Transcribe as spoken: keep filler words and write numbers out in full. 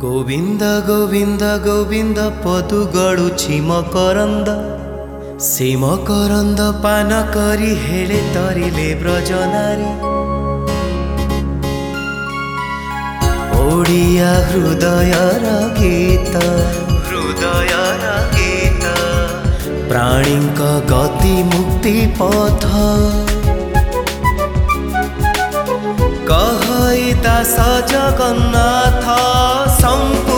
गोविंद गोविंद गोविंद पदु गड़ुछि मकरंद से मकरंद पान करी हेले तरिले ब्रजनारी ओडिया हृदयर गीत हृदयर गीत प्राणीक गति मुक्ति पथ कहई दास जगन्नाथ संपूर्ण